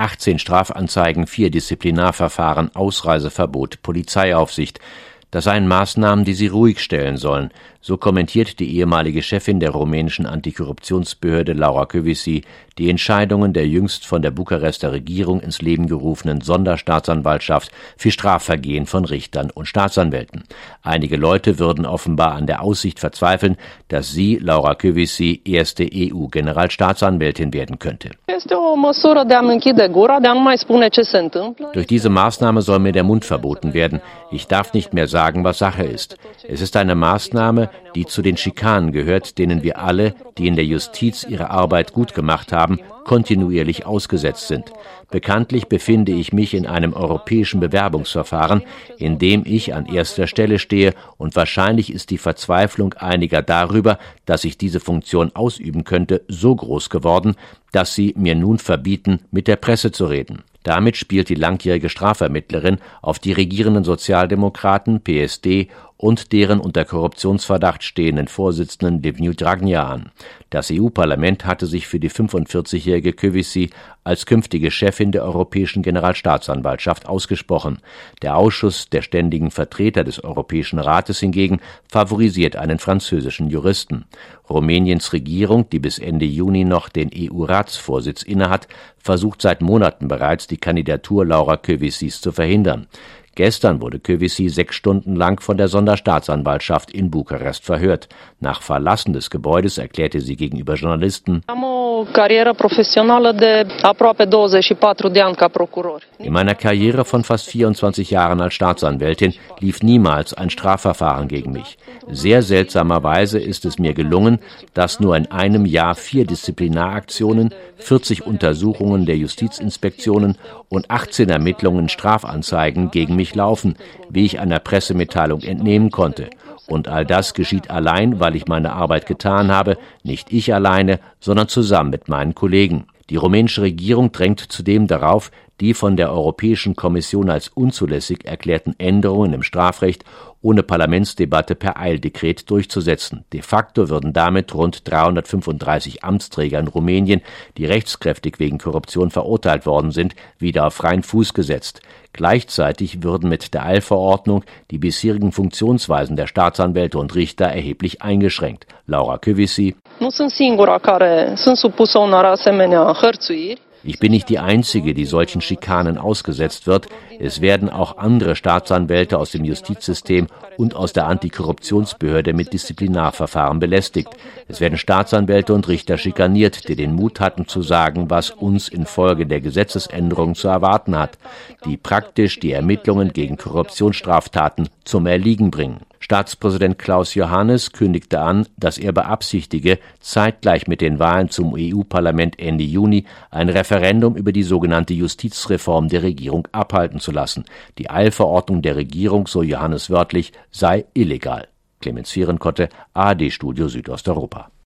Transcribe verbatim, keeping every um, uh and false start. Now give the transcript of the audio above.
achtzehn Strafanzeigen, vier Disziplinarverfahren, Ausreiseverbot, Polizeiaufsicht. Das seien Maßnahmen, die sie ruhig stellen sollen. So kommentiert die ehemalige Chefin der rumänischen Antikorruptionsbehörde Laura Kövesi die Entscheidungen der jüngst von der Bukarester Regierung ins Leben gerufenen Sonderstaatsanwaltschaft für Strafvergehen von Richtern und Staatsanwälten. Einige Leute würden offenbar an der Aussicht verzweifeln, dass sie, Laura Kövesi, erste E U-Generalstaatsanwältin werden könnte. Durch diese Maßnahme soll mir der Mund verboten werden. Ich darf nicht mehr sagen, was Sache ist. Es ist eine Maßnahme, die zu den Schikanen gehört, denen wir alle, die in der Justiz ihre Arbeit gut gemacht haben, kontinuierlich ausgesetzt sind. Bekanntlich befinde ich mich in einem europäischen Bewerbungsverfahren, in dem ich an erster Stelle stehe, und wahrscheinlich ist die Verzweiflung einiger darüber, dass ich diese Funktion ausüben könnte, so groß geworden, dass sie mir nun verbieten, mit der Presse zu reden. Damit spielt die langjährige Strafvermittlerin auf die regierenden Sozialdemokraten, P S D, und deren unter Korruptionsverdacht stehenden Vorsitzenden Liviu Dragnea an. Das E U-Parlament hatte sich für die fünfundvierzigjährige Kövesi als künftige Chefin der Europäischen Generalstaatsanwaltschaft ausgesprochen. Der Ausschuss der ständigen Vertreter des Europäischen Rates hingegen favorisiert einen französischen Juristen. Rumäniens Regierung, die bis Ende Juni noch den E U-Ratsvorsitz innehat, versucht seit Monaten bereits, die Kandidatur Laura Kövesis zu verhindern. Gestern wurde Kövesi sechs Stunden lang von der Sonderstaatsanwaltschaft in Bukarest verhört. Nach Verlassen des Gebäudes erklärte sie gegenüber Journalisten: In meiner Karriere von fast vierundzwanzig Jahren als Staatsanwältin lief niemals ein Strafverfahren gegen mich. Sehr seltsamerweise ist es mir gelungen, dass nur in einem Jahr vier Disziplinaraktionen, vierzig Untersuchungen der Justizinspektionen und achtzehn Ermittlungen, Strafanzeigen gegen mich laufen, wie ich einer Pressemitteilung entnehmen konnte. Und all das geschieht allein, weil ich meine Arbeit getan habe, nicht ich alleine, sondern zusammen mit meinen Kollegen. Die rumänische Regierung drängt zudem darauf, die von der Europäischen Kommission als unzulässig erklärten Änderungen im Strafrecht ohne Parlamentsdebatte per Eildekret durchzusetzen. De facto würden damit rund dreihundertfünfunddreißig Amtsträger in Rumänien, die rechtskräftig wegen Korruption verurteilt worden sind, wieder auf freien Fuß gesetzt. Gleichzeitig würden mit der Eilverordnung die bisherigen Funktionsweisen der Staatsanwälte und Richter erheblich eingeschränkt. Laura Kövesi: Ich bin nicht die Einzige, die solchen Schikanen ausgesetzt wird. Es werden auch andere Staatsanwälte aus dem Justizsystem und aus der Antikorruptionsbehörde mit Disziplinarverfahren belästigt. Es werden Staatsanwälte und Richter schikaniert, die den Mut hatten zu sagen, was uns infolge der Gesetzesänderung zu erwarten hat, die praktisch die Ermittlungen gegen Korruptionsstraftaten zum Erliegen bringen. Staatspräsident Klaus Johannes kündigte an, dass er beabsichtige, zeitgleich mit den Wahlen zum E U-Parlament Ende Juni ein Referendum über die sogenannte Justizreform der Regierung abhalten zu lassen. Die Eilverordnung der Regierung, so Johannes wörtlich, sei illegal. Clemens Vierenkotte, A R D-Studio Südosteuropa.